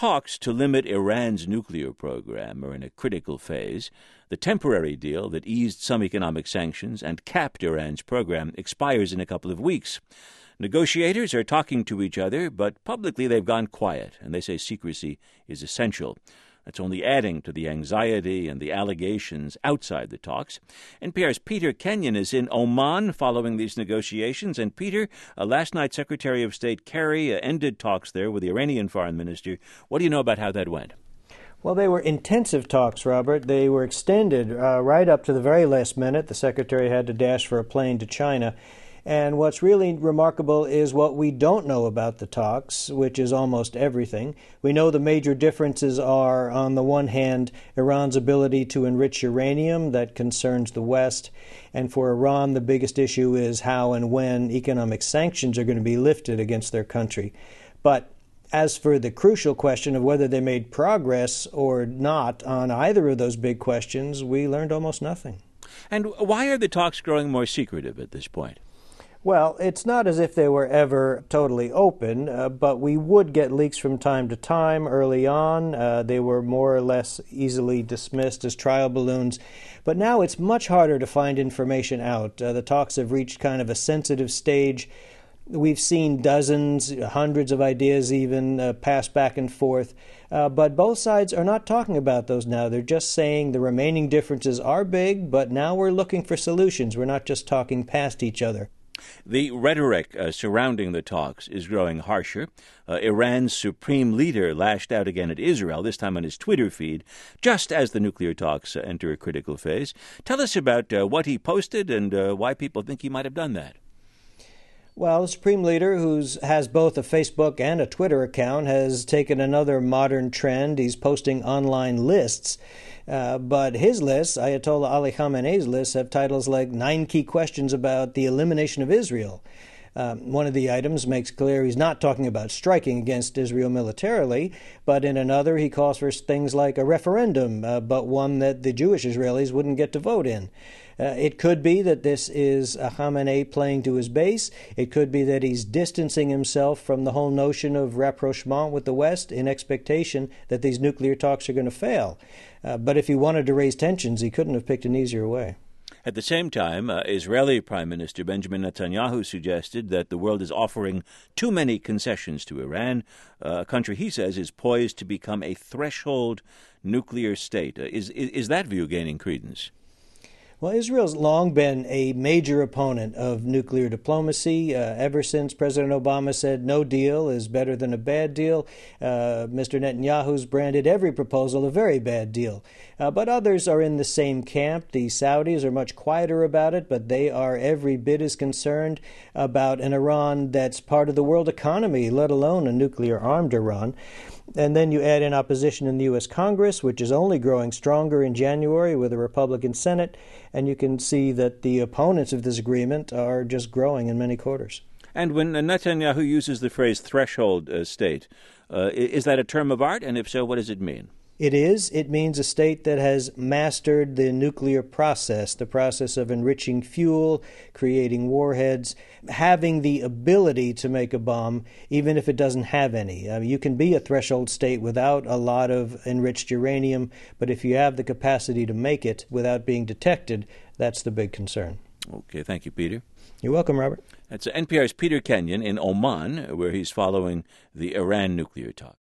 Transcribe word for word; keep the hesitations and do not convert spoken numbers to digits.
talks to limit Iran's nuclear program are in a critical phase. The temporary deal that eased some economic sanctions and capped Iran's program expires in a couple of weeks. Negotiators are talking to each other, but publicly they've gone quiet, and they say secrecy is essential. That's only adding to the anxiety and the allegations outside the talks. N P R's Peter Kenyon is in Oman following these negotiations. And Peter, uh, last night Secretary of State Kerry uh, ended talks there with the Iranian foreign minister. What do you know about how that went? Well, they were intensive talks, Robert. They were extended uh, right up to the very last minute. The secretary had to dash for a plane to China. And what's really remarkable is what we don't know about the talks, which is almost everything. We know the major differences are, on the one hand, Iran's ability to enrich uranium. That concerns the West. And for Iran, the biggest issue is how and when economic sanctions are going to be lifted against their country. But as for the crucial question of whether they made progress or not on either of those big questions, we learned almost nothing. And why are the talks growing more secretive at this point? Well, it's not as if they were ever totally open, uh, but we would get leaks from time to time early on. Uh, they were more or less easily dismissed as trial balloons. But now it's much harder to find information out. Uh, the talks have reached kind of a sensitive stage. We've seen dozens, hundreds of ideas even uh, pass back and forth. Uh, but both sides are not talking about those now. They're just saying the remaining differences are big, but now we're looking for solutions. We're not just talking past each other. The rhetoric uh, surrounding the talks is growing harsher. Uh, Iran's supreme leader lashed out again at Israel, this time on his Twitter feed, just as the nuclear talks uh, enter a critical phase. Tell us about uh, what he posted and uh, why people think he might have done that. Well, the Supreme Leader, who has both a Facebook and a Twitter account, has taken another modern trend. He's posting online lists. Uh, but his lists, Ayatollah Ali Khamenei's lists, have titles like Nine Key Questions About the Elimination of Israel. Um, one of the items makes clear he's not talking about striking against Israel militarily, but in another he calls for things like a referendum, uh, but one that the Jewish Israelis wouldn't get to vote in. Uh, it could be that this is uh, Khamenei playing to his base. It could be that he's distancing himself from the whole notion of rapprochement with the West in expectation that these nuclear talks are going to fail. Uh, but if he wanted to raise tensions, he couldn't have picked an easier way. At the same time, uh, Israeli Prime Minister Benjamin Netanyahu suggested that the world is offering too many concessions to Iran, uh, a country he says is poised to become a threshold nuclear state. Uh, is, is, is that view gaining credence? Well, Israel's long been a major opponent of nuclear diplomacy. Uh, ever since President Obama said no deal is better than a bad deal, uh, Mister Netanyahu's branded every proposal a very bad deal. Uh, but others are in the same camp. The Saudis are much quieter about it, but they are every bit as concerned about an Iran that's part of the world economy, let alone a nuclear-armed Iran. And then you add in opposition in the U S Congress, which is only growing stronger in January with a Republican Senate, and you can see that the opponents of this agreement are just growing in many quarters. And when Netanyahu uses the phrase threshold uh, state, uh, is that a term of art? And if so, what does it mean? It is. It means a state that has mastered the nuclear process, the process of enriching fuel, creating warheads, having the ability to make a bomb, even if it doesn't have any. I mean, you can be a threshold state without a lot of enriched uranium, but if you have the capacity to make it without being detected, that's the big concern. Okay, thank you, Peter. You're welcome, Robert. That's N P R's Peter Kenyon in Oman, where he's following the Iran nuclear talks.